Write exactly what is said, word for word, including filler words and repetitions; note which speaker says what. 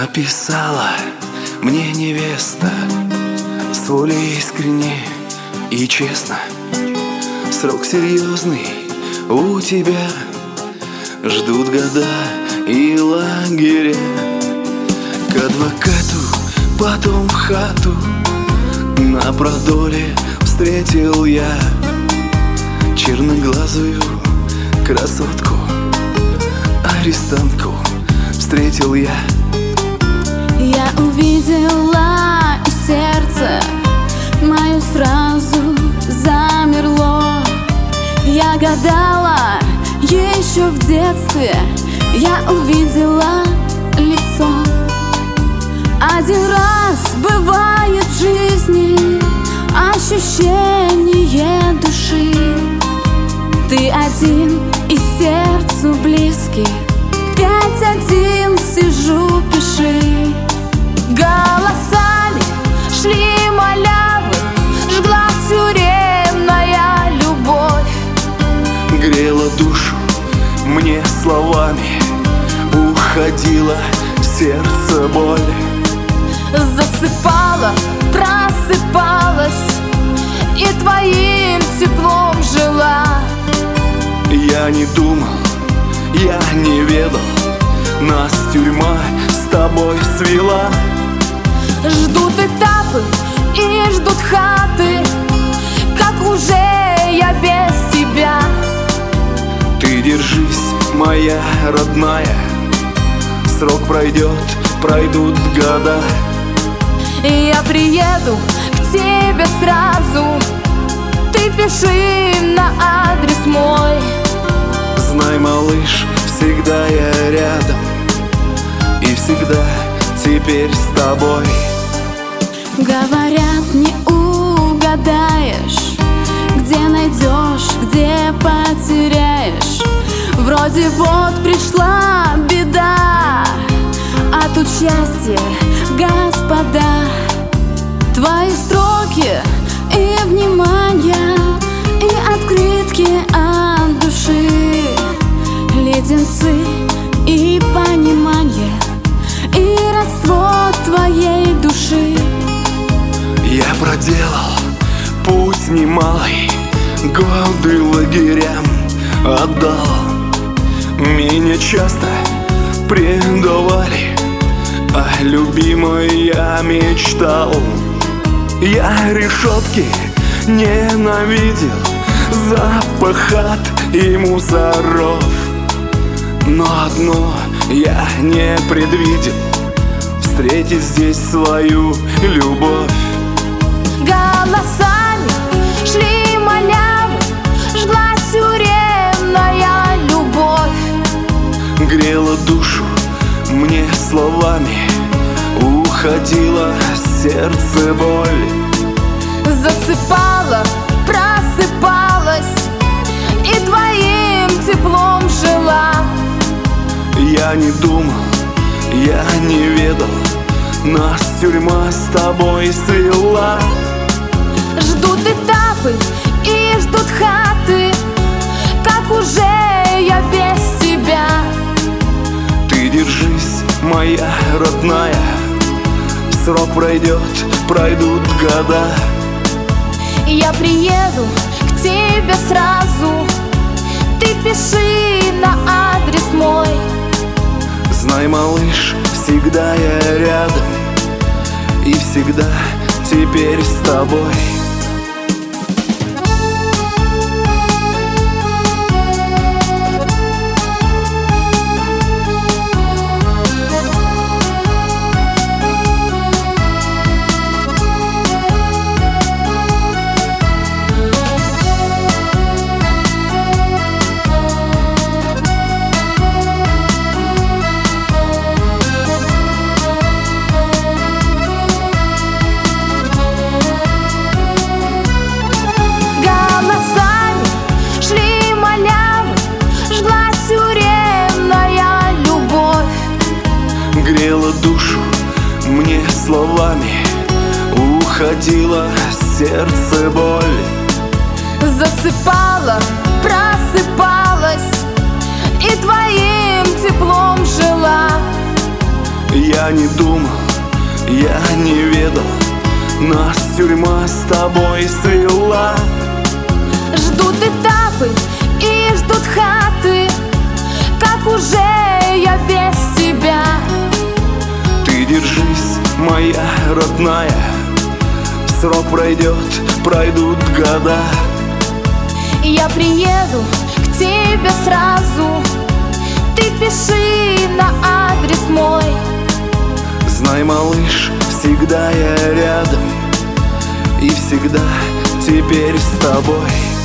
Speaker 1: Написала мне невеста с волей искренне и честно. Срок серьезный у тебя, ждут года и лагеря. К адвокату, потом в хату, на продоле встретил я черноглазую красотку, арестантку встретил я.
Speaker 2: Я увидела, и сердце мое сразу замерло. Я гадала еще в детстве, я увидела лицо. Один раз бывает в жизни ощущение души. Ты один и сердцу близкий, пять один сижу, пиши. Голосами шли малявы, жгла тюремная любовь.
Speaker 1: Грела душу мне словами, уходила сердце боль.
Speaker 2: Засыпала, просыпалась и твоим теплом жила.
Speaker 1: Я не думал, я не ведал, нас тюрьма с тобой свела.
Speaker 2: Ждут этапы и ждут хаты, как уже я без тебя.
Speaker 1: Ты держись, моя родная, срок пройдет, пройдут года.
Speaker 2: Я приеду к тебе сразу, ты пиши на адрес мой.
Speaker 1: Знай, малыш, всегда я рядом и всегда теперь с тобой.
Speaker 2: Говорят, не угадаешь, где найдешь, где потеряешь. Вроде вот пришла беда, а тут счастье, господа. Твои строки и внимание, и открытки от души, леденцы и понимание, и родство твоей души.
Speaker 1: Я проделал путь немалый, годы лагерям отдал. Меня часто предавали, а любимой я мечтал. Я решетки ненавидел, запах ад и мусоров. Но одно я не предвидел, встретить здесь свою любовь.
Speaker 2: Голосами шли малявы, жгла тюремная любовь.
Speaker 1: Грела душу мне словами, уходила сердце боль.
Speaker 2: Засыпала, просыпалась и твоим теплом жила.
Speaker 1: Я не думал, я не ведал, нас тюрьма с тобой свела.
Speaker 2: Ждут этапы и ждут хаты, как уже я без тебя.
Speaker 1: Ты держись, моя родная, срок пройдет, пройдут года.
Speaker 2: Я приеду к тебе сразу, ты пиши на адрес мой.
Speaker 1: Знай, малыш, всегда я рядом и всегда теперь с тобой. Грела душу мне словами, уходила сердце боль.
Speaker 2: Засыпала, просыпалась и твоим теплом жила.
Speaker 1: Я я не думал, я не ведал, нас тюрьма с тобой свела.
Speaker 2: Ждут этапы и ждут хаты, как уже я без тебя.
Speaker 1: Ты держись, моя родная, срок пройдет, пройдут года.
Speaker 2: Я приеду к тебе сразу, ты пиши на адрес мой.
Speaker 1: Знай, малыш, всегда я рядом и всегда теперь с тобой.